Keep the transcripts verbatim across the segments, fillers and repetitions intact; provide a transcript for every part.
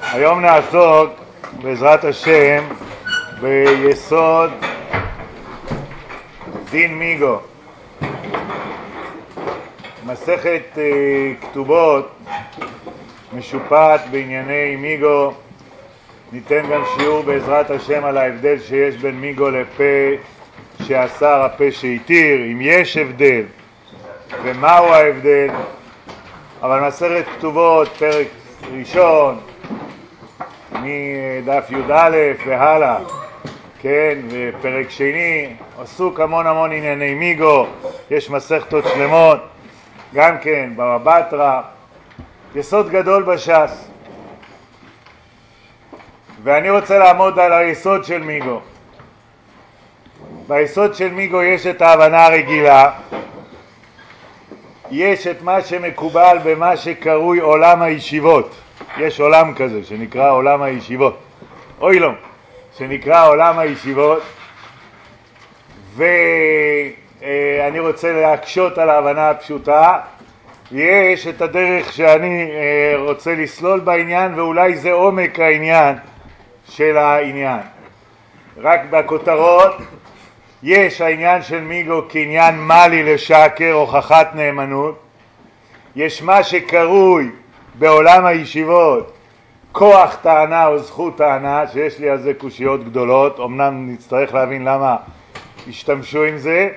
היום נעסוק בעזרת השם ביסוד דין מיגו. מסכת uh, כתובות משופעת בענייני מיגו. ניתן גם שיעור בעזרת השם על ההבדל שיש בין מיגו לפה שאסר הפה שהתיר, אם יש הבדל ומהו ההבדל. אבל מסכת כתובות פרק ראשון מדף י"א והלאה, כן, ופרק שני עסוק המון המון ענייני מיגו. יש מסכתות שלמות גם כן בבא בתרא, יסוד גדול בש"ס. ואני רוצה לעמוד על היסוד של מיגו. ביסוד של מיגו יש את ההבנה הרגילה, יש את מה שמקובל במה שקרוי עולם הישיבות. יש עולם כזה שנקרא עולם הישיבות, אוי לא, שנקרא עולם הישיבות, ואני רוצה להקשות על ההבנה הפשוטה. יש את הדרך שאני רוצה לסלול בעניין, ואולי זה עומק העניין של העניין. רק בכותרות יש העניין של מיגו כעניין מלי לשקר, הוכחת נאמנות. יש מה שקרוי בעולם הישיבות כוח טענה או זכות טענה, שיש לי על זה קושיות גדולות, אמנם נצטרך להבין למה השתמשו עם זה.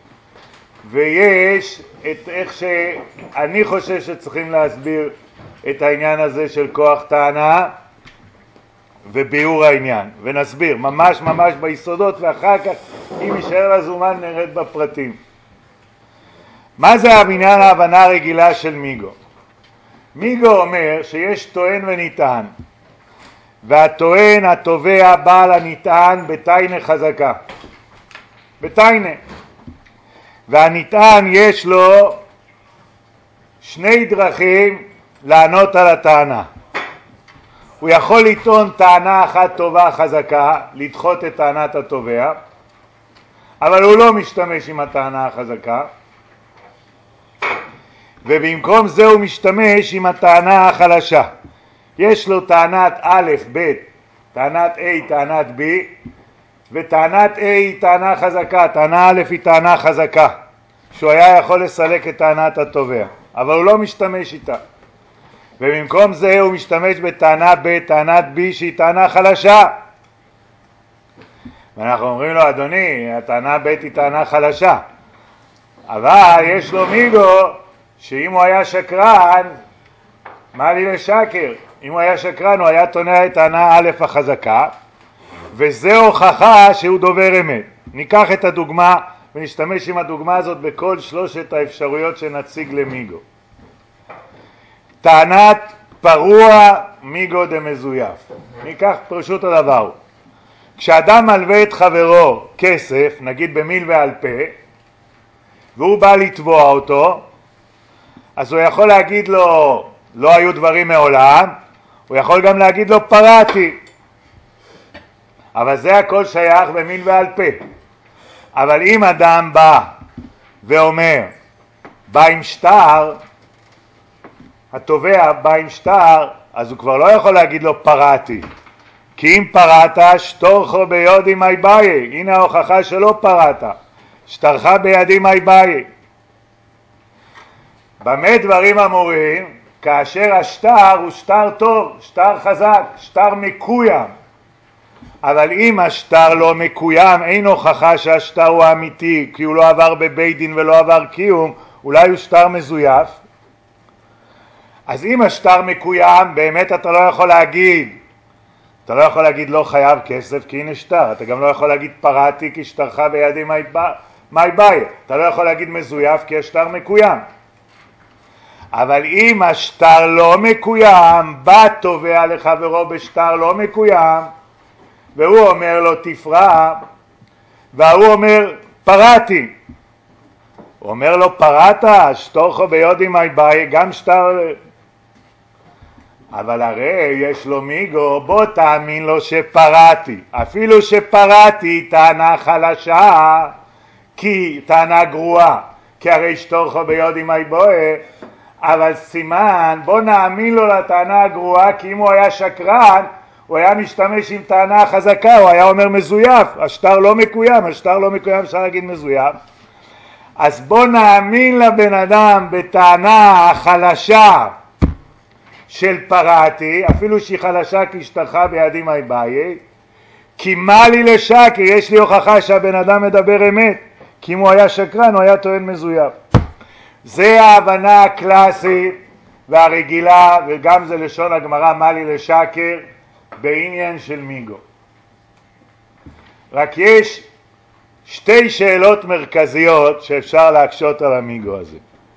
ויש את איך שאני חושב שצריכים להסביר את העניין הזה של כוח טענה וביאור העניין, ונסביר ממש ממש ביסודות, ואחר כך אם יישאר לזומן נרד בפרטים. מה זה הבניין ההבנה הרגילה של מיגו? מיגו אומר שיש טוען וניתן, והטוען התובע בעל הניתן בתיינה חזקה, בתיינה, והניתן יש לו שני דרכים לענות על הטענה. הוא יכול לטעון טענה אחת טובה חזקה, לדחות את טענת התובע, אבל הוא לא משתמש עם הטענה החזקה, ובמקום זה הוא משתמש עם הטענה החלשה. יש לו טענת א' ב', טענת A, טענת B, וטענת A היא טענה חזקה, טענה א' היא טענה חזקה, שהוא היה יכול לסלק את טענת התובע, אבל הוא לא משתמש איתה. ובמקום זה הוא משתמש בטענה ב', טענת B שהיא טענה חלשה. ואנחנו אומרים לו, אדוני, הטענה ב' היא טענה חלשה, אבל יש לו מיגו שאם הוא היה שקרן, מה לי לשקר? אם הוא היה שקרן הוא היה טוען את טענה א' החזקה, וזה הוכחה שהוא דובר אמת. ניקח את הדוגמה ונשתמש עם הדוגמה הזאת בכל שלושת האפשרויות שנציג למיגו. טענת פרוע מיגו דמזויף. ניקח פשוט הדבר. כשאדם מלווה את חברו כסף, נגיד במיל ועל פה, והוא בא לתבוע אותו, אז הוא יכול להגיד לו לא היו דברים מעולם, הוא יכול גם להגיד לו פרעתי, אבל זה הכל שייך במיל ועל פה. אבל אם אדם בא ואומר, בא עם שטר, התובע בא עם שטר, אז הוא כבר לא יכול להגיד לו פרעתי, כי אם פרעת שטורכו ביודי מי ביי, הנה ההוכחה שלא פרעת, שטרך בידי מי ביי. במה דברים אמורים? כאשר השטר הוא שטר טוב, שטר חזק, שטר מקוים. אבל אם השטר לא מקוים, אין הוכחה שהשטר הוא אמיתי, כי הוא לא עבר בבית דין ולא עבר קיום, אולי הוא שטר מזויף. אז אם השטר מקוים, באמת אתה לא יכול להגיד, אתה לא יכול להגיד לא חייב כסף כי הנה שטר, אתה גם לא יכול להגיד פרעתי כי שטרך בידי מי ביי, אתה לא יכול להגיד מזויף כי השטר מקוים. אבל אם השטר לא מקוים, בא תובע לחברו בשטר לא מקוים, והוא אומר לו תפרע, והוא אומר פרעתי, הוא אומר לו פרעת, שטורכו ביודי מי ביי, גם שטר, אבל הרי יש לו מיגו, בוא תאמין לו שפרעתי, אפילו שפרעתי טענה חלשה, כי טענה גרועה, כי הרי שטורכו ביודי מי ביי, אבל סימן, בוא נאמין לו לטענה הגרועה, כי אם הוא היה שקרן, הוא היה משתמש עם טענה חזקה, הוא היה אומר מזויף, השטר לא מקוים, השטר לא מקוים, אפשר להגיד מזויף. אז בוא נאמין לבן אדם בטענה החלשה של פרעתי, אפילו שהיא חלשה כי השתלחה בידי מי ביי, כי מה לי לשקר, יש לי הוכחה שהבן אדם מדבר אמת, כי אם הוא היה שקרן הוא היה טוען מזויף. זה ההבנה הקלאסית והרגילה, וגם זה לשון הגמרא מה לי לשקר בעניין של מיגו. רק יש שתי שאלות מרכזיות שאפשר להקשות על המיגו הזה.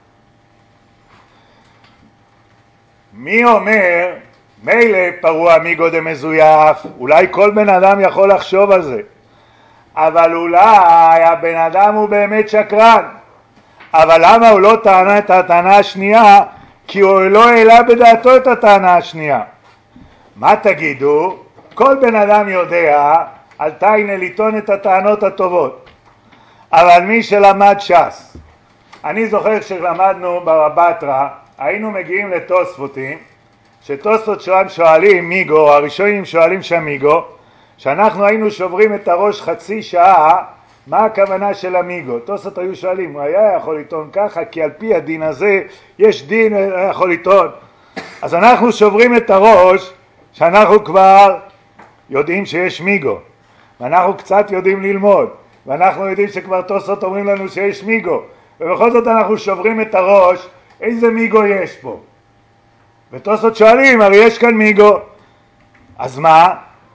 מי אומר, מילא פרוע מיגו דמזויף, אולי כל בן אדם יכול לחשוב על זה, אבל אולי הבן אדם הוא באמת שקרן. אבל למה הוא לא טענה את הטענה השנייה? כי הוא לא העלה בדעתו את הטענה השנייה. מה תגידו? כל בן אדם יודע על תיינה לטעון את הטענות הטובות, אבל מי שלמד ש"ס, אני זוכר שלמדנו ברבטרה, היינו מגיעים לתוספותים, שתוספות שלהם שואלים מיגו, הראשונים שואלים שם מיגו, שאנחנו היינו שוברים את הראש חצי שעה מה הכוונה של המיגו. תוספות היו שואלים, הוא היה יכול לטעון ככה, כי על פי הדין הזה יש דין, היה יכול לטעון. אז אנחנו שוברים את הראש שאנחנו כבר יודעים שיש מיגו, ואנחנו קצת יודעים ללמוד, ואנחנו יודעים שכבר תוספות אומרים לנו שיש מיגו, ובכל זאת אנחנו שוברים את הראש איזה מיגו יש פה. ותוספות שואלים, הרי יש כאן מיגו. אז מה?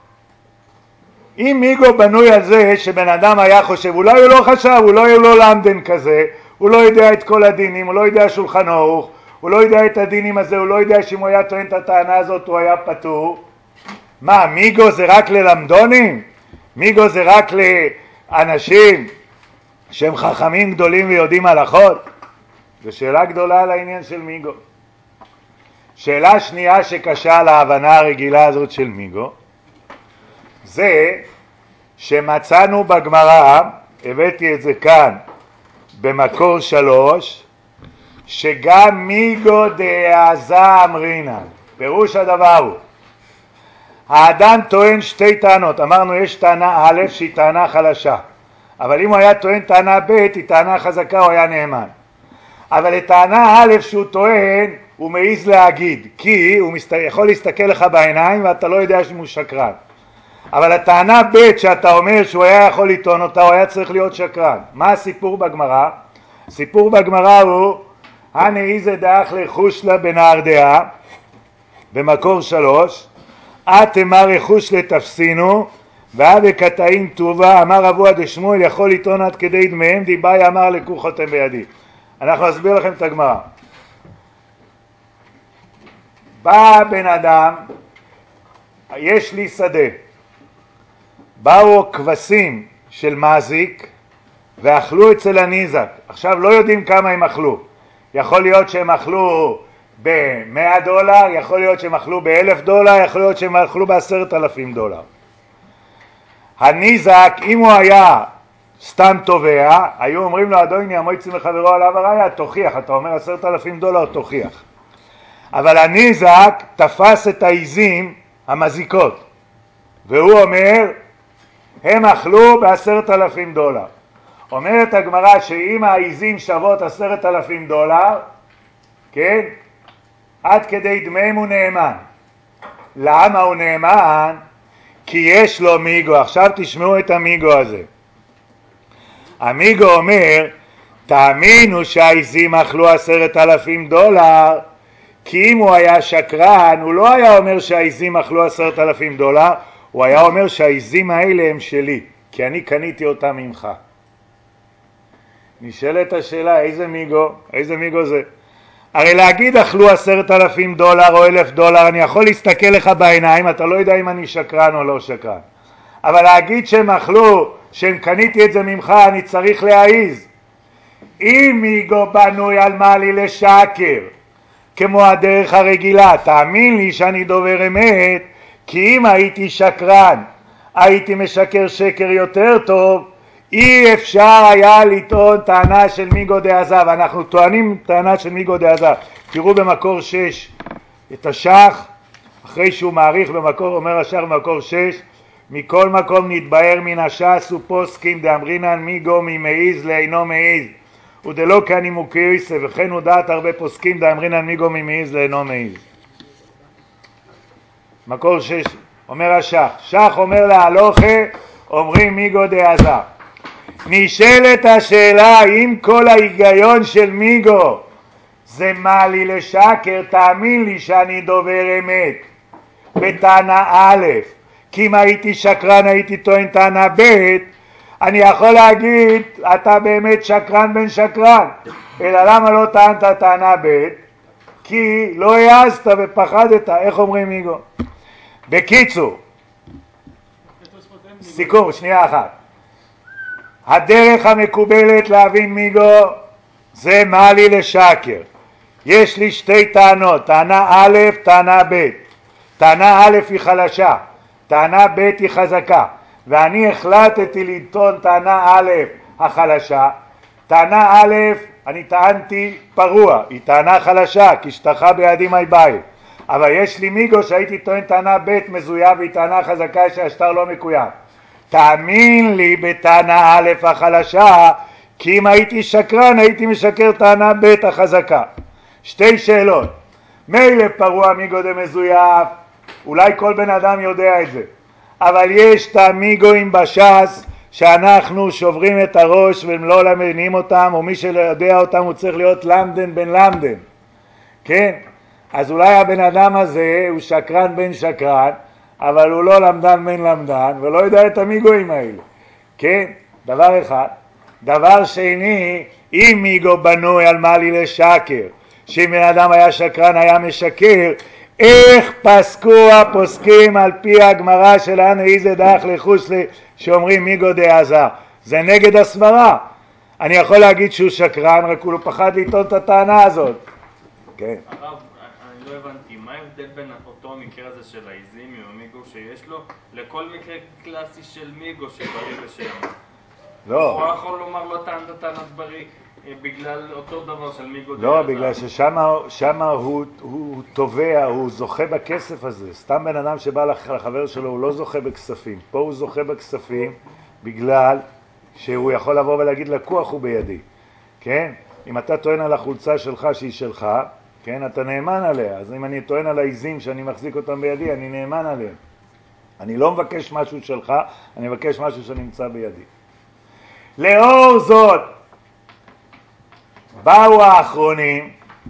אם מיגו בנוי על זה שבן אדם היה חושב, אולי הוא לא חשב, אולי הוא לא למדן כזה, הוא לא יודע את כל הדינים, הוא לא יודע שולחן ערוך, הוא לא יודע את הדינים הזה, הוא לא יודע שאם הוא היה טוען את הטענה הזאת הוא היה פטור. מה, מיגו זה רק ללמדונים? מיגו זה רק לאנשים שהם חכמים גדולים ויודעים הלכות? זו שאלה גדולה על העניין של מיגו. שאלה שנייה שקשה על ההבנה הרגילה הזאת של מיגו, זה שמצאנו בגמרא, הבאתי את זה כאן במקור שלוש, שגם מיגו דעזה אמרינן. פירוש הדבר הוא, האדם טוען שתי טענות, אמרנו יש טענה א' שהיא טענה חלשה, אבל אם הוא היה טוען טענה ב' היא טענה חזקה, הוא היה נאמן. אבל לטענה א' שהוא טוען הוא מעיז להגיד, כי הוא מסת... יכול להסתכל לך בעיניים ואתה לא יודע שהוא שקרן. אבל הטענה ב' שאתה אומר שהוא היה יכול לטעון אותה, הוא היה צריך להיות שקרן. מה הסיפור בגמרא? הסיפור בגמרא הוא הנאיזה דאח לחוש לה בנהרדעה במקור שלוש, את אמר רכוש לתפסינו ועד הקטעים טובה אמר אבוה דשמואל יכול לטעון עד כדי דמיהם דיבאי אמר לקוחותם בידי. אנחנו נסביר לכם את הגמרא. בא בן אדם, יש לי שדה, באו כבשים של מזיק ואכלו אצל הניזק. עכשיו לא יודעים כמה הם אכלו, יכול להיות שהם אכלו ב-מאה דולר, יכול להיות שהם אכלו ב-אלף דולר, יכול להיות שהם אכלו ב-עשרת אלפים דולר. הניזק, אם הוא היה סתם תובע, היו אומרים לו אדוני המויצי מחברו עליו הראיה, תוכיח, אתה אומר עשרת אלפים דולר, תוכיח. אבל הניזק תפס את העיזים המזיקות, והוא אומר, הם אכלו בעשרת אלפים דולר. אומרת הגמרא שאם העיזים שוות עשרת אלפים דולר, כן, עד כדי דמיהם הוא נאמן. למה הוא נאמן? כי יש לו מיגו. עכשיו תשמעו את המיגו הזה. המיגו אומר, תאמינו שהעיזים אכלו עשרת אלפים דולר, כי אם הוא היה שקרן, הוא לא היה אומר שהעיזים אכלו עשרת אלפים דולר, הוא היה אומר שהעיזים האלה הם שלי, כי אני קניתי אותם ממך. נשאלת השאלה, איזה מיגו? איזה מיגו זה? הרי להגיד אכלו עשרת אלפים דולר או אלף דולר, אני יכול להסתכל לך בעיניים, אתה לא יודע אם אני שקרן או לא שקרן. אבל להגיד שהם אכלו, שהם קניתי את זה ממך, אני צריך להעיז. אם מיגו בנוי על מה לי לשקר, כמו הדרך הרגילה, תאמין לי שאני דובר אמת, כי אם הייתי שקרן, הייתי משקר שקר יותר טוב, אי אפשר היה לטעון טענה של מיגו דעזב, אנחנו טוענים טענה של מיגו דעזב. תראו במקור שש את השח, אחרי שהוא מעריך במקור, אומר השח במקור שש, מכל מקום נתבהר מן הש"ס ופוסקים דאמרינן מיגו ממעיז לאינו מעיז ודלא כנימוקיוס, וכן הוא דעת הרבה פוסקים דאמרינן מיגו ממעיז לאינו מעיז. מקור שש אומר השח, שח אומר להלוכה, אומרים מיגו דעזב. נשאלת השאלה, אם כל ההיגיון של מיגו זה מה לי לשקר, תאמין לי שאני דובר אמת בטענה א', כי אם הייתי שקרן הייתי טוען טענה ב', אני יכול להגיד אתה באמת שקרן בן שקרן, אלא למה לא טענת טענה ב'? כי לא העזת ופחדת. איך אומרים מיגו? בקיצור, סיכום, שנייה אחת, הדרך המקובלת להבין מיגו זה מה לי לשקר. יש לי שתי טענות, טענה א', טענה ב'. טענה א' היא חלשה, טענה ב' היא חזקה, ואני החלטתי לטעון טענה א' החלשה. טענה א' אני טענתי פרוע, היא טענה חלשה, כי שטחה בידי מי ביי. אבל יש לי מיגו שהייתי טוען טענה ב' מזויה, והיא טענה חזקה שהשטר לא מקוים. תאמין לי בטענה א' החלשה, כי אם הייתי שקרן הייתי משקר טענה ב' החזקה. שתי שאלות, מילא פרוע מיגו דמזויף, אולי כל בן אדם יודע את זה, אבל יש את המיגוים בש"ס שאנחנו שוברים את הראש והם לא למדנים אותם, או מי שלא יודע אותם הוא צריך להיות למדן בן למדן, כן? אז אולי הבן אדם הזה הוא שקרן בן שקרן, אבל הוא לא למדן בן למדן ולא יודע את המיגוים האלה, כן? דבר אחד. דבר שני, אם מיגו בנוי על מה לי לשקר, שאם בן אדם היה שקרן היה משקר, איך פסקו הפוסקים על פי הגמרא שלנו איזה דרך לחושלי שאומרים מיגו דעזב? זה נגד הסברה. אני יכול להגיד שהוא שקרן, רק הוא לא פחד לטעון את הטענה הזאת. כן. הרב, אני לא הבנתי, מה ההבדל בין אותו מקרה הזה של העיזים עם המיגו שיש לו לכל מקרה קלאסי של מיגו שבריא ושם? לא. הוא יכול לומר לא טענת טענת בריא בגלל אותו דבר של מיגו דעזב. לא, בגלל ששם הוא, הוא תובע, הוא זוכה בכסף הזה. סתם בן אדם שבא לחבר שלו הוא לא זוכה בכספים. פה הוא זוכה בכספים בגלל שהוא יכול לבוא ולהגיד לקוח הוא בידי. כן? אם אתה טוען על החולצה שלך שהיא שלך, כן? אתה נאמן עליה. אז אם אני טוען על העיזים שאני מחזיק אותם בידי, אני נאמן עליהם. אני לא מבקש משהו שלך, אני מבקש משהו שנמצא בידי. לאור זאת, באו האחרונים,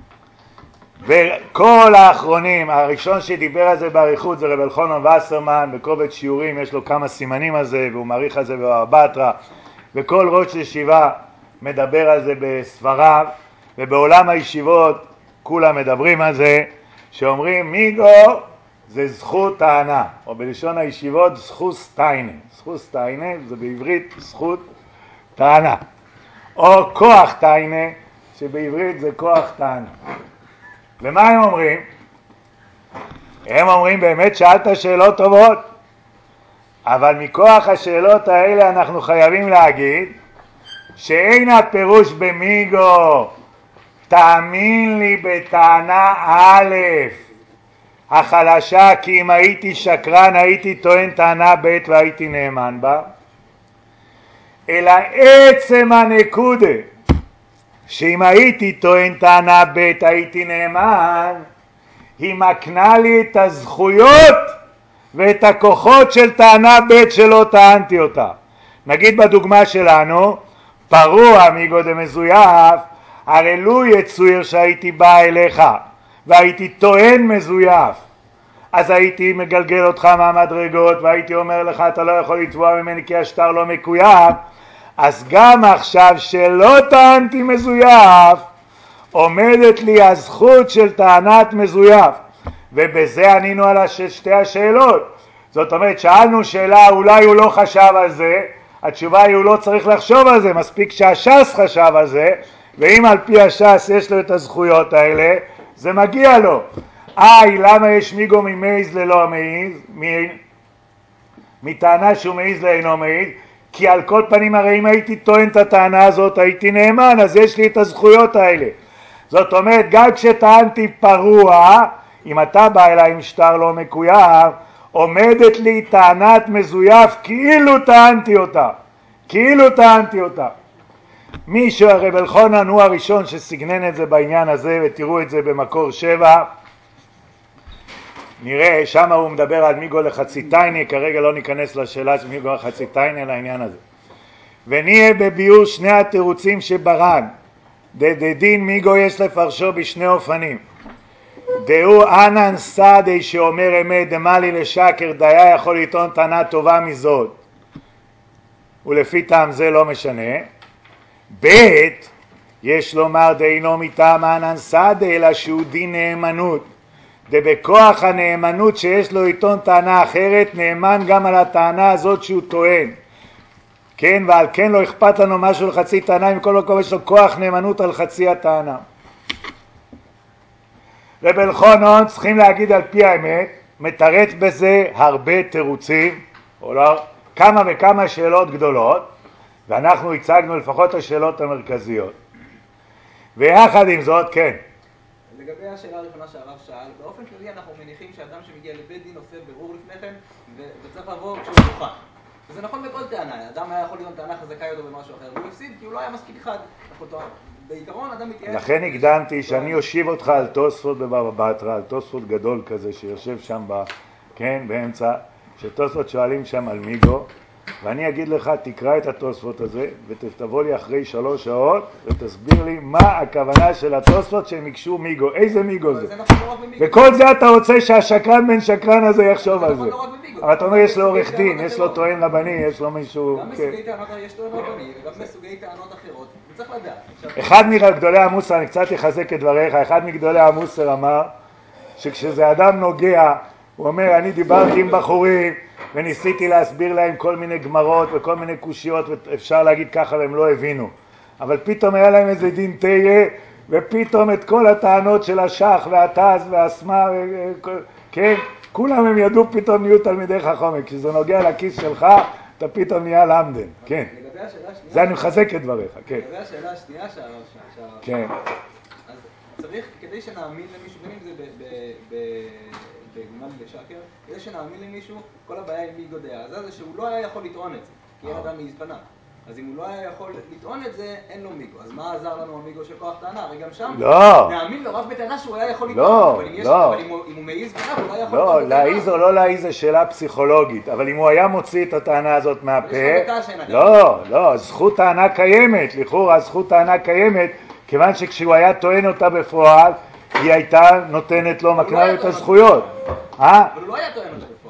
וכל האחרונים, הראשון שדיבר על זה בעריכות זה רב אלחנן וסרמן, בקובץ שיעורים יש לו כמה סימנים על זה, והוא מעריך על זה בבטרה, וכל ראש ישיבה מדבר על זה בספריו, ובעולם הישיבות כולם מדברים על זה, שאומרים מיגו זה זכות טענה, או בלשון הישיבות זכות טיינה. זכות טיינה זה בעברית זכות טענה, או כוח טיינה, שבעברית זה כוח טענה. ומה הם אומרים? הם אומרים באמת שאלת שאלות טובות, אבל מכוח השאלות האלה אנחנו חייבים להגיד שאין הפירוש במיגו תאמין לי בטענה א' החלשה, כי אם הייתי שקרן הייתי טוען טענה ב' והייתי נאמן בה, אלא עצם הנקודה שאם הייתי טוען טענה ב' הייתי נאמן, היא מקנה לי את הזכויות ואת הכוחות של טענה ב' שלא טענתי אותה. נגיד בדוגמה שלנו, פרוע מיגו דמזויף, הרי לו יצויר שהייתי בא אליך והייתי טוען מזויף, אז הייתי מגלגל אותך מהמדרגות והייתי אומר לך אתה לא יכול לתבוע ממני כי השטר לא מקוים. אז גם עכשיו שלא טענתי מזויף עומדת לי הזכות של טענת מזויף, ובזה ענינו על שתי השאלות. זאת אומרת שאלנו שאלה אולי הוא לא חשב על זה, התשובה היא הוא לא צריך לחשוב על זה, מספיק שהש"ס חשב על זה, ואם על פי הש"ס יש לו את הזכויות האלה זה מגיע לו. איי, למה יש מיגו ממעיז ללא מעיז, מטענה שהוא מעיז לאינו מעיז? כי על כל פנים הרי אם הייתי טוען את הטענה הזאת הייתי נאמן, אז יש לי את הזכויות האלה. זאת אומרת, גם כשטענתי פרוע, אם אתה בא אליי עם שטר לא מקויב, עומדת לי טענת מזויף כאילו טענתי אותה, כאילו טענתי אותה. מישהו, הרב אלחונן הוא הראשון שסגנן את זה בעניין הזה, ותראו את זה במקור שבע. נראה, שם הוא מדבר על מיגו לחציתייני, כרגע לא ניכנס לשאלה של מיגו לחציתייני לעניין הזה. ונהיה בביור שני התירוצים שברן, דדין מיגו יש לפרשו בשני אופנים. דהו אנן סעדי שאומר אמת דמלי לשקר, דיה יכול לטעון טענה טובה מזאת, ולפי טעם זה לא משנה. בית יש לומר דאינו מטעם אנן סעדי אלא שהוא דין נאמנות, דבכוח הנאמנות שיש לו לטעון טענה אחרת נאמן גם על הטענה הזאת שהוא טוען, כן, ועל כן לא אכפת לנו משהו לחצי טענה, מכל מקום יש לו כוח נאמנות על חצי הטענה. רב אלחונן צריכים להגיד על פי האמת, מתרץ בזה הרבה תירוצים, או לא, כמה וכמה שאלות גדולות, ואנחנו הצגנו לפחות השאלות המרכזיות. ויחד עם זאת, כן. לגבי השאלה הראשונה שהרב שאל, באופן כללי אנחנו מניחים שאדם שמגיע לבית דין עושה בירור לפני כן, וצריך לבוא כשהוא מוכן. וזה נכון בכל טענה, אדם היה יכול להיות טענה חזקה יותר במשהו אחר, והוא הפסיד כי הוא לא היה מספיק חד. בעיקרון אדם מתייעץ... לכן הקדמתי שאני אושיב אותך על תוספות בבבא בתרא, על תוספות גדול כזה שיושב שם ב... כן, באמצע, שתוספות שואלים שם על מיגו, ואני אגיד לך, תקרא את התוספות הזה, ותבוא לי אחרי שלוש שעות, ותסביר לי מה הכוונה של התוספות שהם יקשו מיגו, איזה מיגו זה. וכל זה אתה רוצה שהשקרן בן שקרן הזה יחשוב על זה. אבל אתה אומר, יש לו עורך דין, יש לו טוען רבני, יש לו מישהו... גם בסוגי טענות יש טוען רבני, וגם בסוגי טענות אחרות, וצריך לדעת. אחד מגדולי המוסר, אני קצת אחזק את דבריך, אחד מגדולי המוסר אמר, שכשזה אדם נוגע, הוא אומר, אני דיברתי עם בחורים, וניסיתי להסביר להם כל מיני גמרות וכל מיני קושיות, ואפשר להגיד ככה והם לא הבינו. אבל פתאום היה להם איזה דין תהיה, ופתאום את כל הטענות של השח והטז והסמה, כן, כולם הם ידעו, פתאום נהיו תלמידי חכמים. כשזה נוגע לכיס שלך, אתה פתאום נהיה למדן, כן. זה אני מחזק את דבריך, כן. לגבי השאלה השנייה שהרב שאל. כן. אז צריך, כדי שנאמין למישהו, בין אם זה בגמל ושקר, כדי שנאמין למישהו, כל הבעיה עם מיגו דעה, זה שהוא לא היה יכול לטעון את זה, כי אין אדם מעיז פניו. אז אם הוא לא היה יכול לטעון את זה, אין לו מיגו. אז מה עזר לנו המיגו של כוח טענה? הרי גם שם נאמין לו רק בטענה שהוא היה יכול לטעון. לא, לא. אבל אם הוא מעיז פניו, הוא לא היה יכול לטעון. לטעון. לא, להעיז או לא להעיז זה שאלה פסיכולוגית, אבל אם הוא היה מוציא את הטענה הזאת מהפה... לא, לא, זכות טענה קיימת, לכאורה זכות טענה קיימת, כיוון שכשהוא היה טוען אותה בפועל, היא הייתה נותנת לו, מקנה לו את הזכויות. אבל הוא לא היה טוען אותה בפועל.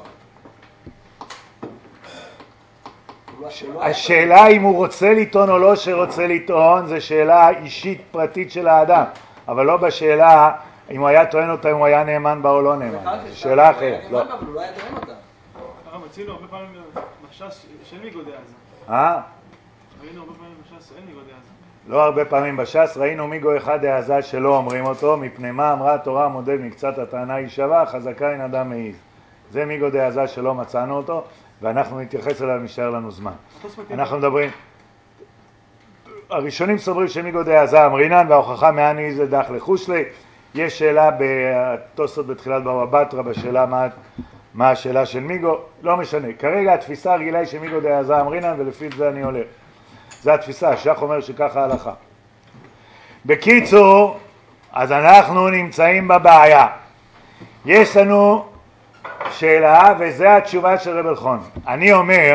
השאלה אם הוא רוצה לטעון או לא שרוצה לטעון, זה שאלה אישית פרטית של האדם, אבל לא בשאלה אם הוא היה טוען אותה, אם הוא היה נאמן בה או לא נאמן. זו שאלה אחרת. אבל הוא לא היה טוען אותה. הרב, הצילו הרבה פעמים בש"ס שאין מיגו דעה זה. אה? ראינו הרבה פעמים בש"ס שאין מיגו דעה זה. לא הרבה פעמים בש"ס, ראינו מיגו אחד דעה שלא אומרים אותו, מפני מה אמרה התורה מודד מקצת הטענה היא שווה, חזקה אין אדם מעיז. זה מיגו דעה שלא מצאנו אותו, ואנחנו נתייחס אליו משאר לנו זמן. אנחנו מדברים, הראשונים סוברים שמיגו דעה אמרינן, וההוכחה מהני זה דח לחושלי. יש שאלה בתוספות בתחילת בבא בתרא בשאלה מה, מה השאלה של מיגו, לא משנה. כרגע התפיסה הרגילה היא שמיגו דעה אמרינן, ולפי זה אני הולך. זה התפיסה, השח אומר שככה ההלכה. בקיצור, אז אנחנו נמצאים בבעיה. יש לנו שאלה, וזה התשובה של רב אלחונן. אני אומר,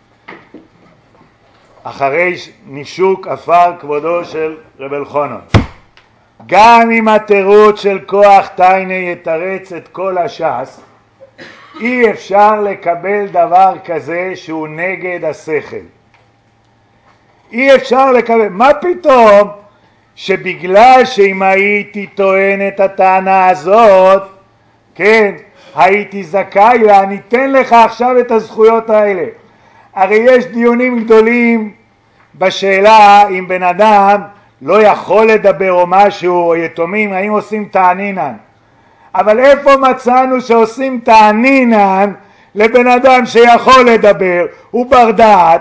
אחרי נישוק עפר כבודו של רב אלחונן, גם אם התירוץ של כוח טיינה יתרץ את כל הש"ס, אי אפשר לקבל דבר כזה שהוא נגד השכל. אי אפשר לקבל, מה פתאום שבגלל שאם הייתי טוען את הטענה הזאת, כן, הייתי זכאי ואני אתן לך עכשיו את הזכויות האלה. הרי יש דיונים גדולים בשאלה אם בן אדם לא יכול לדבר או משהו, או יתומים, האם עושים תענינן. אבל איפה מצאנו שעושים תענינן לבן אדם שיכול לדבר, הוא בר דעת,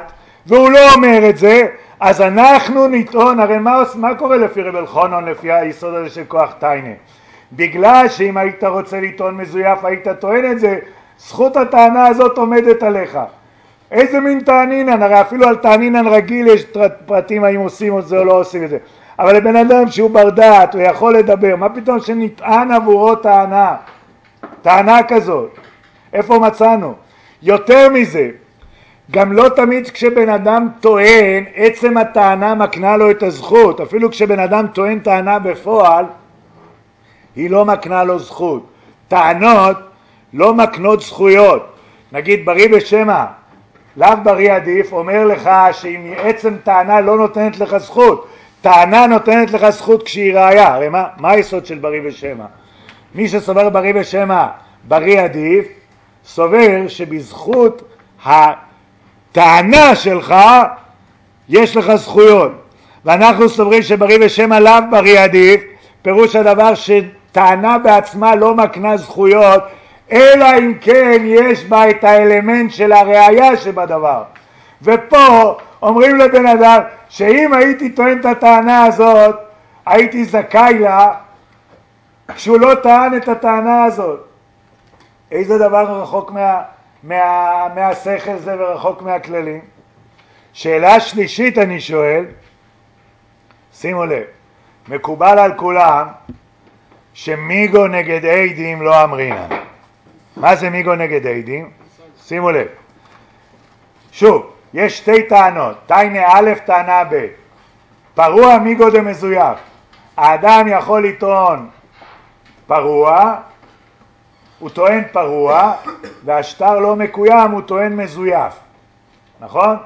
והוא לא אומר את זה, אז אנחנו נטעון, הרי מה, מה קורה לפי רב אלחנן, לפי היסוד הזה של כוח טיינה? בגלל שאם היית רוצה לטעון מזויף היית טוען את זה, זכות הטענה הזאת עומדת עליך. איזה מין טענינן? הרי אפילו על טענינן רגיל יש פרטים האם עושים את זה או לא עושים את זה. אבל לבן אדם שהוא בר דעת, הוא יכול לדבר, מה פתאום שנטען עבורו טענה? טענה כזאת. איפה מצאנו? יותר מזה, גם לא תמיד כשבן אדם טוען, עצם הטענה מקנה לו את הזכות. אפילו כשבן אדם טוען טענה בפועל, היא לא מקנה לו זכות. טענות לא מקנות זכויות. נגיד ברי בשמע, לאו ברי עדיף, אומר לך שאם עצם טענה לא נותנת לך זכות, טענה נותנת לך זכות כשהיא ראיה. הרי מה, מה היסוד של ברי בשמע? מי שסובר ברי בשמע ברי עדיף, סובר שבזכות הטענה שלך יש לך זכויות. ואנחנו סוברים שברי בשמע לאו ברי עדיף, פירוש הדבר שטענה בעצמה לא מקנה זכויות, אלא אם כן יש בה את האלמנט של הראיה שבדבר. ופה אומרים לבן אדם שאם הייתי טוען את הטענה הזאת הייתי זכאי לה, כשהוא לא טען את הטענה הזאת. איזה דבר רחוק מה, מה, מהשכל זה ורחוק מהכללים? שאלה שלישית אני שואל, שימו לב, מקובל על כולם שמיגו נגד עדים לא אמרינן. מה זה מיגו נגד עדים? שימו לב. שוב, יש שתי טענות, טענה א', טענה ב'. פרוע מיגו דמזויף. האדם יכול לטעון פרוע, הוא טוען פרוע, והשטר לא מקוים, הוא טוען מזויף. נכון?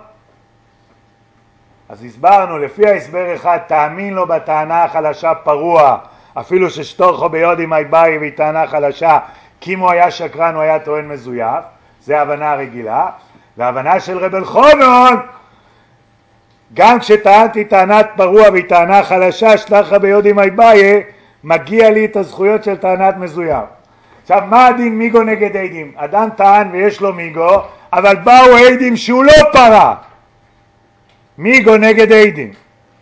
אז הסברנו, לפי ההסבר אחד, תאמין לו בטענה החלשה פרוע, אפילו ששטורכו ביודי מי באי והיא טענה חלשה, כי אם הוא היה שקרן הוא היה טוען מזויף. זה הבנה רגילה. והבנה של רב אלחנן, גם כשטענתי טענת פרוע והיא טענה חלשה, שטורכו ביודי מי באי, מגיע לי את הזכויות של טענת מזויף. עכשיו, מה הדין מיגו נגד עדים? אדם טען ויש לו מיגו, אבל באו עדים שהוא לא פרה. מיגו נגד עדים.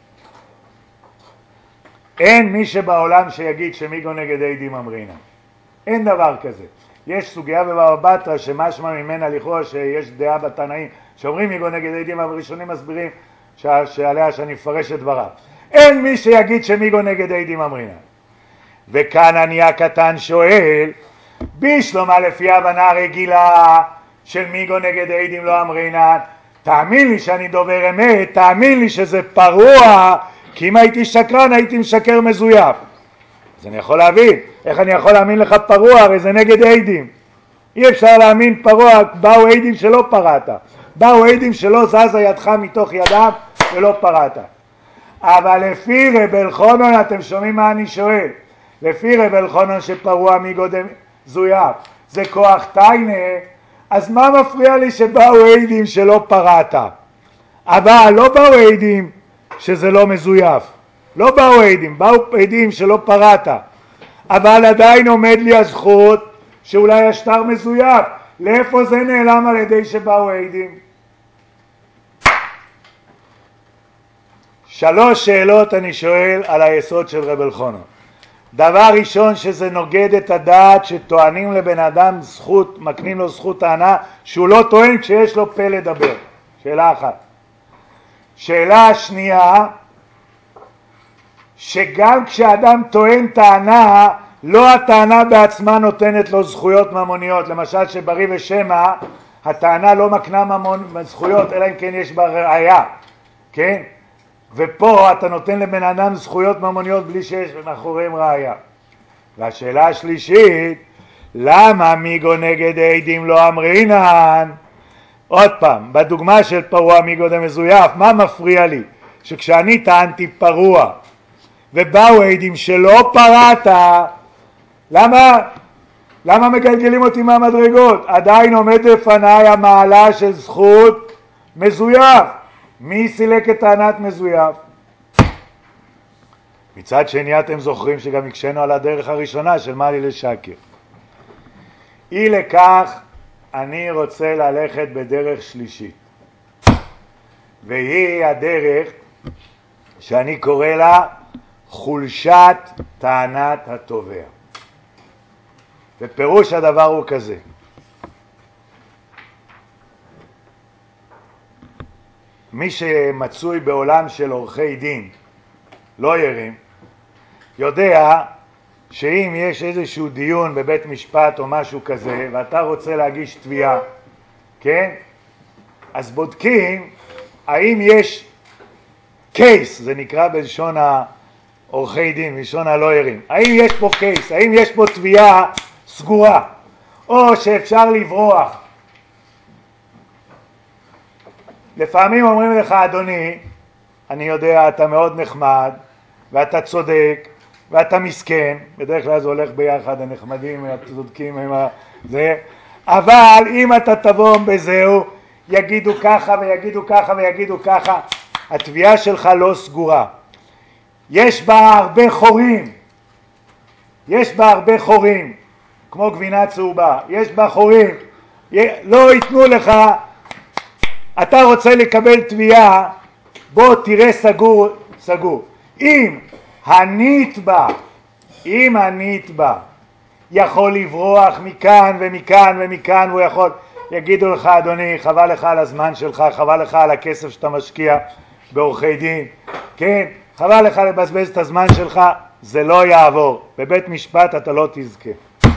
אין מי שבעולם שיגיד שמיגו נגד עדים אמרינה. אין דבר כזה. יש סוגיה בבבא בתרא שמשמע ממנה לכאורה שיש דעה בתנאים שאומרים מיגו נגד עדים, אבל ראשונים מסבירים שעליה שאני אפרש את דבריו. אין מי שיגיד שמיגו נגד עדים אמרינה. וכאן אני הקטן שואל, בשלומה לפי הבנה רגילה של מיגו נגד עדים לא אמרינן, תאמין לי שאני דובר אמת, תאמין לי שזה פרוע, כי אם הייתי שקרן הייתי משקר מזויף. אז אני יכול להבין, איך אני יכול להאמין לך פרוע? הרי זה נגד עדים. אי אפשר להאמין פרוע, באו עדים שלא פרעת, באו עדים שלא זזה ידך מתוך ידם ולא פרעת. אבל לפי רב אלחנן, אתם שומעים מה אני שואל? לפי רב אלחנן שפרוע מיגו דמזויף זה כוח טיינה, אז מה מפריע לי שבאו עדים שלא פרעת? אבל לא באו עדים שזה לא מזויף, לא באו עדים, באו עדים שלא פרעת, אבל עדיין עומד לי הזכות שאולי השטר מזויף. לאיפה זה נעלם על ידי שבאו עדים? שלוש שאלות אני שואל על היסוד של רב אלחנן. דבר ראשון, שזה נוגד את הדעת שטוענים לבן אדם זכות, מקנים לו זכות טענה שהוא לא טוען כשיש לו פה לדבר. שאלה אחת. שאלה שנייה, שגם כשאדם טוען טענה, לא הטענה בעצמה נותנת לו זכויות ממוניות. למשל שברי ושמע, הטענה לא מקנה ממון זכויות, אלא אם כן יש בה ראיה, כן? ופה אתה נותן לבן אדם זכויות ממוניות בלי שיש מאחוריהם ראיה. והשאלה השלישית, למה מיגו נגד עדים לא אמרינן? עוד פעם, בדוגמה של פרוע מיגו דמזויף, מה מפריע לי? שכשאני טענתי פרוע ובאו עדים שלא פרעת, למה, למה מגלגלים אותי מהמדרגות? עדיין עומד לפניי המעלה של זכות מזויף. מי סילק את טענת מזויף? מצד שני אתם זוכרים שגם הקשנו על הדרך הראשונה של מה לי לשקר. אי לכך אני רוצה ללכת בדרך שלישית. והיא הדרך שאני קורא לה חולשת טענת התובע. ופירוש הדבר הוא כזה. מי שמצוי בעולם של עורכי דין, לא ירים, יודע שאם יש איזשהו דיון בבית משפט או משהו כזה, ואתה רוצה להגיש תביעה, כן? אז בודקים האם יש קייס, זה נקרא בלשון העורכי דין, בלשון הלוירים, האם יש פה קייס, האם יש פה תביעה סגורה, או שאפשר לברוח. לפעמים אומרים לך, אדוני, אני יודע, אתה מאוד נחמד, ואתה צודק, ואתה מסכן, בדרך כלל זה הולך ביחד, הנחמדים, הצודקים, עם זה, אבל אם אתה תבוא בזהו, יגידו ככה ויגידו ככה ויגידו ככה, התביעה שלך לא סגורה. יש בה הרבה חורים, יש בה הרבה חורים, כמו גבינה צהובה, יש בה חורים, לא ייתנו לך, אתה רוצה לקבל תביעה, בוא תראה סגור, סגור. אם הנתבע, אם הנתבע יכול לברוח מכאן ומכאן ומכאן, הוא יכול, יגידו לך, אדוני, חבל לך על הזמן שלך, חבל לך על הכסף שאתה משקיע בעורכי דין, כן, חבל לך לבזבז את הזמן שלך, זה לא יעבור, בבית משפט אתה לא תזכה.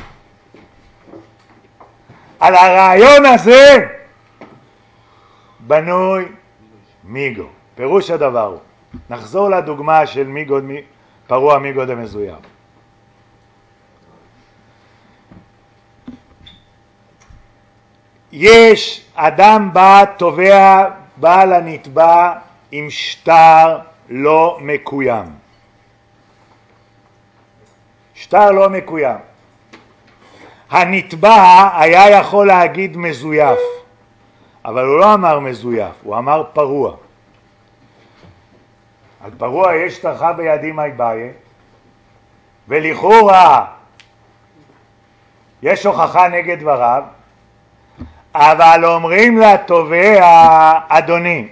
על הרעיון הזה בנוי מיגו. פירוש הדבר הוא, נחזור לדוגמה של מיגו, פרוע מיגו דמזויף. יש אדם בא תובע, בא לנתבע עם שטר לא מקוים. שטר לא מקוים. הנתבע היה יכול להגיד מזויף, אבל הוא לא אמר מזויף, הוא אמר פרוע. על פרוע יש שטרחה בידי מי באי, ולכאורה יש הוכחה נגד דבריו, אבל אומרים לתובע, אדוני,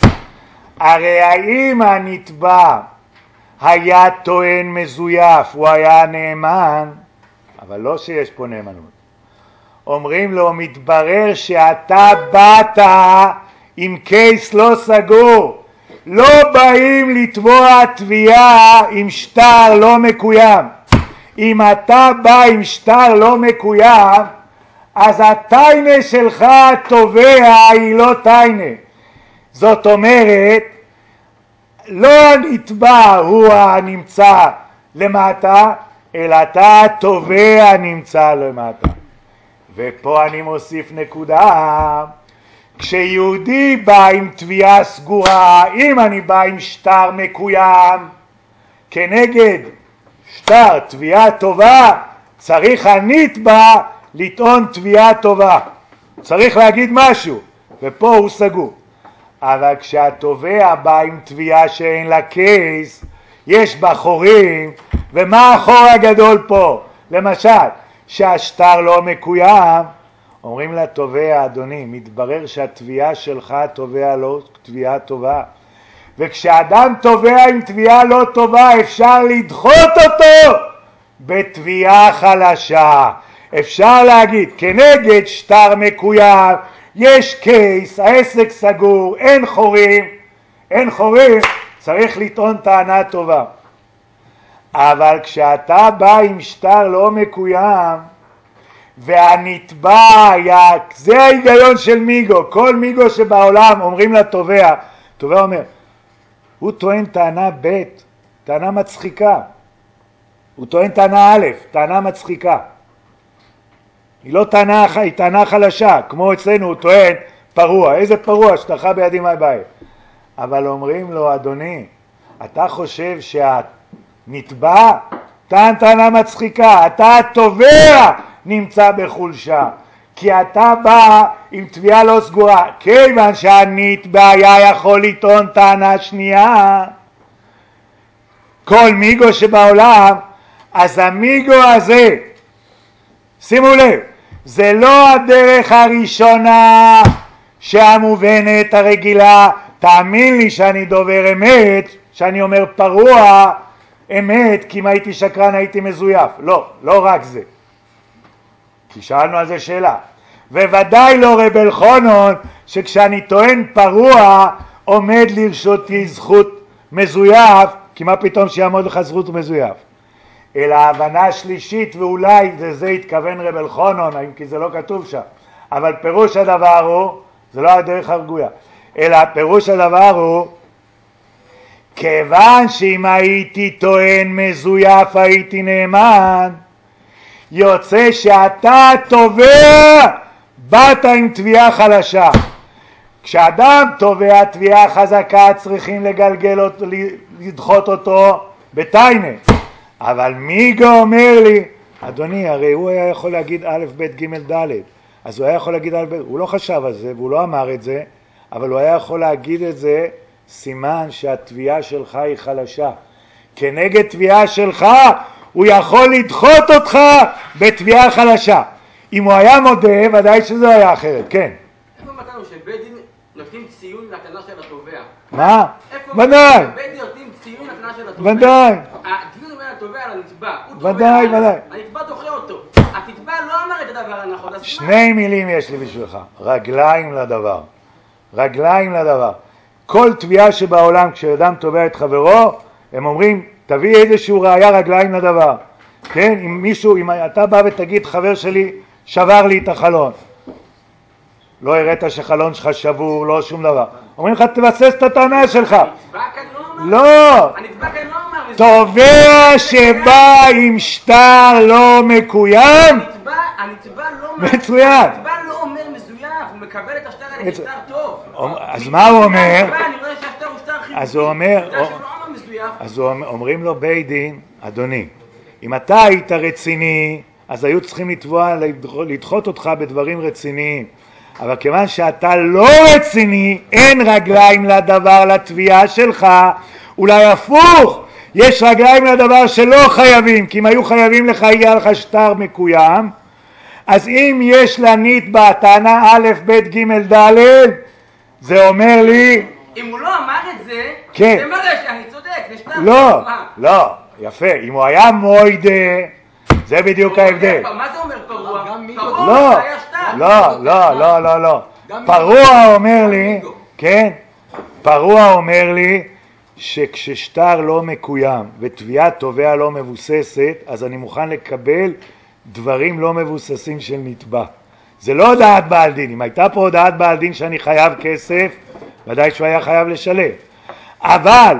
הרי האם הנתבע היה טוען מזויף, הוא היה נאמן, אבל לא שיש פה נאמנות. אומרים לו, מתברר שאתה באת עם קייס לא סגור, לא באים לתבוע תביעה עם שטר לא מקוים. אם אתה בא עם שטר לא מקוים, אז הטיינה שלך תובע היא לא טיינה. זאת אומרת, לא הנתבע הוא הנמצא למטה, אלא אתה תובע נמצא למטה. ופה אני מוסיף נקודה, כשיהודי בא עם תביעה סגורה, אם אני בא עם שטר מקוים, כנגד שטר תביעה טובה, צריך הנתבע לטעון תביעה טובה, צריך להגיד משהו, ופה הוא סגור. אבל כשהתובע בא עם תביעה שאין לה קייס, יש בה חורים, ומה החור הגדול פה? למשל, שהשטר לא מקוים, אומרים לתובע, אדוני, מתברר שהתביעה שלך תובע לא תביעה טובה, וכשאדם תובע עם תביעה לא טובה אפשר לדחות אותו בתביעה חלשה. אפשר להגיד, כנגד שטר מקוים יש קייס, העסק סגור, אין חורים, אין חורים, צריך לטעון טענה טובה. אבל כשאתה בא עם שטר לא מקוים והנתבע היה, זה ההיגיון של מיגו, כל מיגו שבעולם אומרים לתובע, תובע אומר, הוא טוען טענה ב', טענה מצחיקה, הוא טוען טענה א', טענה מצחיקה, היא לא טענה, היא טענה חלשה, כמו אצלנו הוא טוען פרוע, איזה פרוע, שטרחה בידי מי באי. אבל אומרים לו, אדוני, אתה חושב שהנתבע טען טענה מצחיקה, אתה התובע נמצא בחולשה, כי אתה בא עם תביעה לא סגורה, כיוון שהנתבע היה יכול לטעון טענה שנייה, כל מיגו שבעולם, אז המיגו הזה, שימו לב, זה לא הדרך הראשונה שהמובנת הרגילה, תאמין לי שאני דובר אמת, שאני אומר פרוע אמת, כי אם הייתי שקרן הייתי מזויף. לא, לא רק זה. כי שאלנו על זה שאלה. וודאי לא רב אלחנן, שכשאני טוען פרוע, עומד לרשותי זכות מזויף, כי מה פתאום שיעמוד לך זכות מזויף? אלא ההבנה שלישית, ואולי לזה התכוון רב אלחנן, כי זה לא כתוב שם, אבל פירוש הדבר הוא, זה לא הדרך הרגויה, אלא פירוש הדבר הוא, כיוון שאם הייתי טוען מזויף הייתי נאמן, יוצא שאתה תובע, באת עם תביעה חלשה. כשאדם תובע תביעה חזקה צריכים לגלגל אותו, לדחות אותו בתיינה. אבל מיגו אומר לי, אדוני, הרי הוא היה יכול להגיד א' ב' ג' ד', אז הוא היה יכול להגיד א' ב', הוא לא חשב על זה והוא לא אמר את זה, אבל הוא היה יכול להגיד את זה, סימן שהתביעה שלך היא חלשה. כנגד תביעה שלך הוא יכול לדחות אותך בתביעה חלשה. אם הוא היה מודה, ודאי שזה היה אחרת, כן. איפה מצאנו שבית דין נותנים ציון לטענה של התובע? מה? ודאי. בית דין נותנים ציון לטענה של התובע. ודאי. הדיון בין התובע לנתבע. ודאי, ודאי. הנתבע דוחה אותו. התתבע לא אמר את הדבר הנכון. שני מילים יש לי בשבילך. רגליים לדבר. רגליים לדבר. כל תביעה שבעולם, כשאדם תובע את חברו, הם אומרים, תביא איזשהו ראיה רגליים לדבר. כן? אם מישהו, אם אתה בא ותגיד, חבר שלי שבר לי את החלון. לא הראת שחלון שלך שבור, לא שום דבר. אומרים לך, תבסס את הטענה שלך. לא. הנתבע כאן לא אמר. תובע שבא עם שטר לא מקוים. הנתבע לא אומר. מצוין. הנתבע לא אומר מזויף, הוא מקבל את השטר הזה כשטר טוב. אז מה הוא אומר? אני רואה שהשטר הוא שטר חיובי. אז הוא אומר, אז אומרים לו בית דין, אדוני, אם אתה היית רציני, אז היו צריכים לתבוע, לדחות אותך בדברים רציניים. אבל כיוון שאתה לא רציני, אין רגליים לדבר לתביעה שלך, אולי הפוך, יש רגליים לדבר שלא חייבים, כי אם היו חייבים לך, יהיה לך שטר מקוים, אז אם יש לנתבע טענה א' ב' ג' ד', זה אומר לי... אם הוא לא אמר את זה, כן. זה מראה שאני צודק, זה שטר. לא, לא, יפה, אם הוא היה מוידה, זה בדיוק ההבדל. מה זה אומר פרוע? לא, לא, לא, לא, לא, לא. פרוע אומר לי, כן, פרוע אומר לי שכששטר לא מקוים ותביעת תובע לא מבוססת, אז אני מוכן לקבל דברים לא מבוססים של נתבע. זה לא הודעת בעל דין. אם הייתה פה הודעת בעל דין שאני חייב כסף, ודאי שהוא היה חייב לשלם. אבל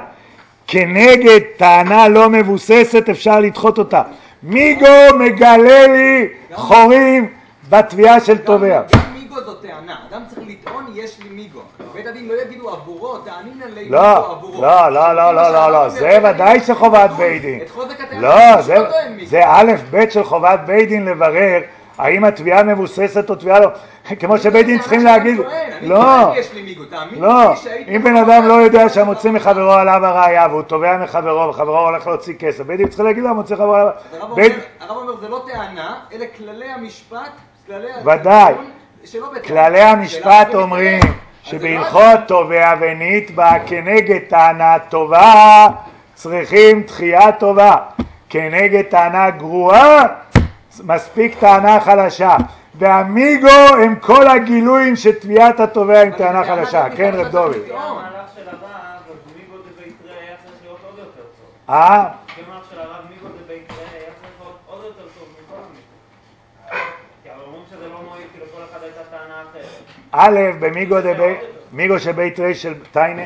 כנגד טענה לא מבוססת אפשר לדחות אותה. מיגו מגלה לי חורים בתביעה של תובע. גם מיגו זו טענה. אדם צריך לטעון יש לי מיגו. בית הדין לא יגידו עבורו, טענים לי מיגו עבורו. לא, לא, לא, לא, לא, לא, זה ודאי שחובת בית דין. לא, זה א' ב' של חובת בית דין לברר האם התביעה מבוססת או תביעה לא. כמו שבית דין צריכים להגיד, לא, לא, אם בן אדם לא יודע שהמוציא מחברו עליו הראייה והוא תובע מחברו וחברו הולך להוציא כסף, בית דין צריכים להגיד לו המוציא חברו עליו. הרב אומר זה לא טענה, אלה כללי המשפט, ודאי, כללי המשפט אומרים שבהלכות תובע ונתבע כנגד טענה טובה צריכים דחייה טובה, כנגד טענה גרועה מספיק טענה חלשה. והמיגו הם כל הגילויים שתביעת התובע עם טענה חלשה. כן רב דובי. המהלך של הרב, אז מיגו דביתרי היה צריך להיות עוד יותר טוב. אה? המהלך של הרב מיגו דביתרי היה צריך להיות עוד יותר טוב מכל המקרים. כי אבל אומרים שזה לא מועיל, כי לכל אחד הייתה טענה אחרת. א', במיגו שביתרי של טיינה,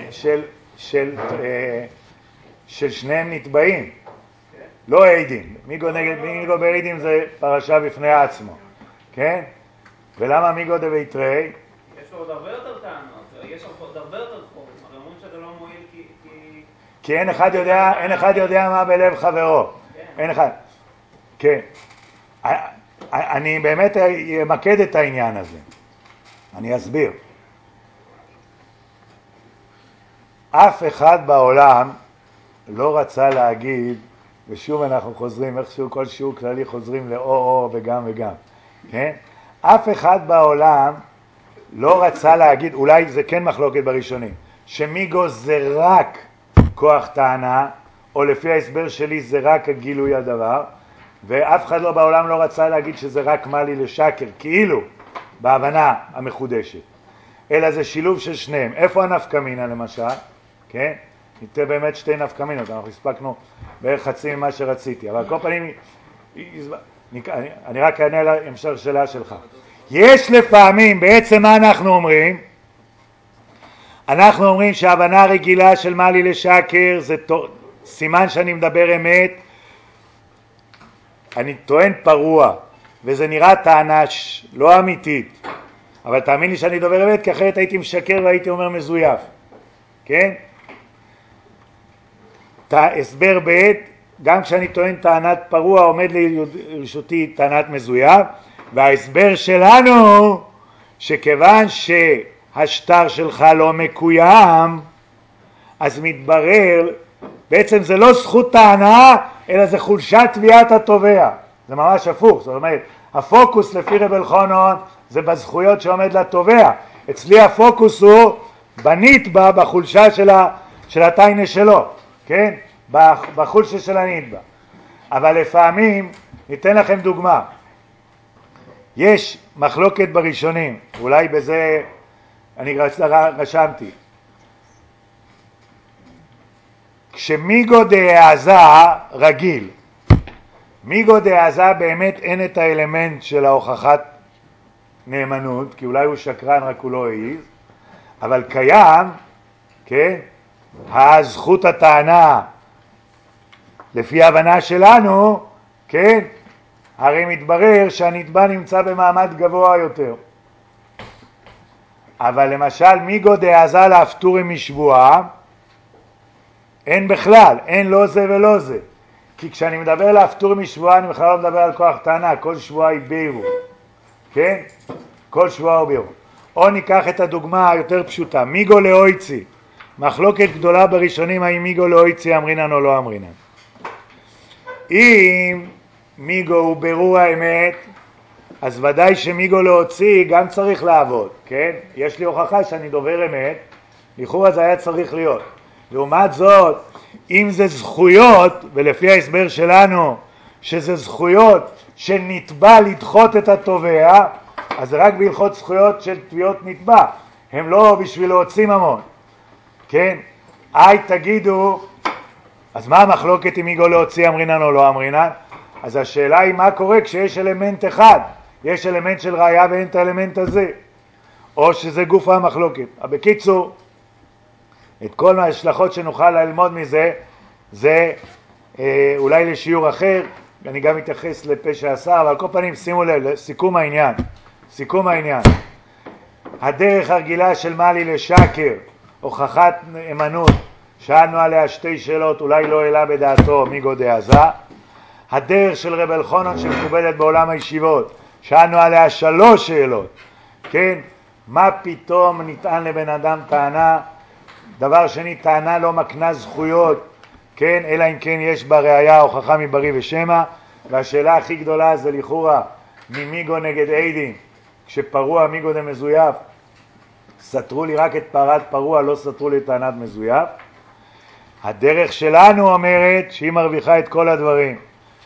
של שניהם נתבעים. לא עדים. מיגו נגד מיגו בעדים זה פרשה בפני עצמו. כן? ולמה מיגו דביתרי? יש לו עוד הרבה יותר טענות, יש עוד הרבה יותר חורים, אבל אומרים שזה לא מועיל כי... כי אין אחד יודע, אין אחד יודע מה בלב חברו. אין אחד. כן. אני באמת אמקד את העניין הזה. אני אסביר. אף אחד בעולם לא רצה להגיד, ושוב אנחנו חוזרים, איכשהו כל שיעור כללי חוזרים לאו-או וגם וגם. כן? אף אחד בעולם לא רצה להגיד, אולי זה כן מחלוקת בראשונים, שמיגו זה רק כוח טענה, או לפי ההסבר שלי זה רק הגילוי הדבר, ואף אחד לא בעולם לא רצה להגיד שזה רק מלי לשקר, כאילו, בהבנה המחודשת. אלא זה שילוב של שניהם. איפה הנפקא מינה למשל? כן? ניתן באמת שתי נפקא מינות, אנחנו הספקנו בערך חצי ממה שרציתי, אבל כל פנים, אני, אני רק אענה להמשך שאלה שלך. יש לפעמים, בעצם מה אנחנו אומרים? אנחנו אומרים שההבנה הרגילה של מלי לשקר זה סימן שאני מדבר אמת, אני טוען פרוע, וזה נראה טענה לא אמיתית, אבל תאמין לי שאני דובר אמת, כי אחרת הייתי משקר והייתי אומר מזויף, כן? הסבר ב', גם כשאני טוען טענת פרוע עומד לרשותי טענת מזויף, וההסבר שלנו שכיוון שהשטר שלך לא מקוים, אז מתברר, בעצם זה לא זכות טענה, אלא זה חולשת תביעת התובע. זה ממש הפוך, זאת אומרת, הפוקוס לפי רב אלחנן זה בזכויות שעומד לתובע. אצלי הפוקוס הוא בנתבע, בחולשה של, ה, של התיינה שלו, כן? בחולשה של הנתבע. אבל לפעמים, ניתן לכם דוגמה. יש מחלוקת בראשונים, אולי בזה אני רשמתי. כשמיגו דהעזה רגיל, מיגו דהעזה באמת אין את האלמנט של ההוכחת נאמנות, כי אולי הוא שקרן רק הוא לא העיז, אבל קיים, כן, הזכות הטענה לפי ההבנה שלנו, כן, הרי מתברר שהנתבע נמצא במעמד גבוה יותר. אבל למשל מיגו דהעזה להפטורי משבועה, אין בכלל, אין לא זה ולא זה. כי כשאני מדבר להפטור משבועה, אני בכלל לא מדבר על כוח טענה, כל שבועה היא בירו. כן? כל שבועה הוא בירו. או ניקח את הדוגמה היותר פשוטה, מיגו לאויצי. מחלוקת גדולה בראשונים, האם מיגו לאויצי אמרינן או לא אמרינן. אם מיגו הוא ברור האמת, אז ודאי שמיגו להוציא גם צריך לעבוד, כן? יש לי הוכחה שאני דובר אמת, לכאורה זה היה צריך להיות. לעומת זאת, אם זה זכויות, ולפי ההסבר שלנו, שזה זכויות של נתבע לדחות את התובע, אז זה רק בהלכות זכויות של תביעות נתבע, הם לא בשביל להוציא ממון, כן? היי תגידו, אז מה המחלוקת אם מיגו להוציא אמרינן או לא אמרינן? אז השאלה היא מה קורה כשיש אלמנט אחד, יש אלמנט של ראיה ואין את האלמנט הזה, או שזה גוף המחלוקת. בקיצור, את כל ההשלכות שנוכל ללמוד מזה, זה אה, אולי לשיעור אחר, אני גם מתייחס לפשע עשר, אבל על כל פנים שימו לב, סיכום העניין, סיכום העניין. הדרך הרגילה של מלי לשקר, הוכחת אמנות, שאלנו עליה שתי שאלות, אולי לא העלה בדעתו מיגו דהעזה. הדרך של רב אלחנן שמקובלת בעולם הישיבות, שאלנו עליה שלוש שאלות, כן? מה פתאום ניתן לבן אדם טענה? דבר שני, טענה לא מקנה זכויות, כן? אלא אם כן יש בה ראיה הוכחה מברי ושמע. והשאלה הכי גדולה זה לכאורה ממיגו נגד עדים, כשפרוע מיגו דמזויף, סתרו לי רק את פרת פרוע, לא סתרו לי טענת מזויף. הדרך שלנו אומרת שהיא מרוויחה את כל הדברים,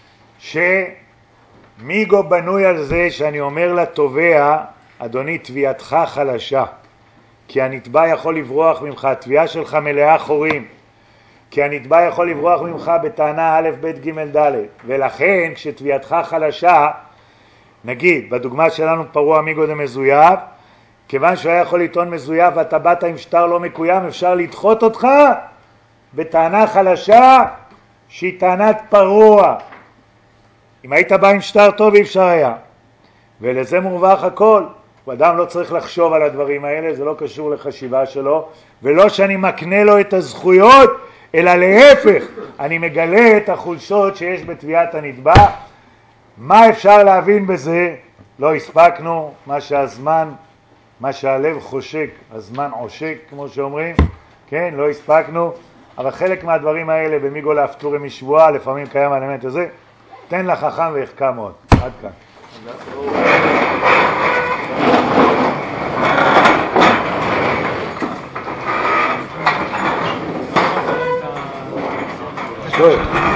שמיגו בנוי על זה שאני אומר לתובע, אדוני תביעתך חלשה, כי הנתבע יכול לברוח ממך, התביעה שלך מלאה חורים, כי הנתבע יכול לברוח ממך בטענה א' ב' ג' ד', ולכן כשתביעתך חלשה, נגיד בדוגמה שלנו פרוע מיגו דמזויף, כיוון שהוא היה יכול לטעון מזויף ואתה באת עם שטר לא מקוים, אפשר לדחות אותך בטענה חלשה שהיא טענת פרוע. אם היית בא עם שטר טוב אי אפשר היה, ולזה מורווח הכל. אדם לא צריך לחשוב על הדברים האלה, זה לא קשור לחשיבה שלו, ולא שאני מקנה לו את הזכויות, אלא להפך, אני מגלה את החולשות שיש בתביעת הנתבע. מה אפשר להבין בזה? לא הספקנו, מה שהזמן, מה שהלב חושק, הזמן עושק, כמו שאומרים, כן, לא הספקנו, אבל חלק מהדברים האלה במיגו להפטורי משבועה, לפעמים קיים האלמנט הזה. תן לחכם ויחכם עוד. עד כאן. שואל.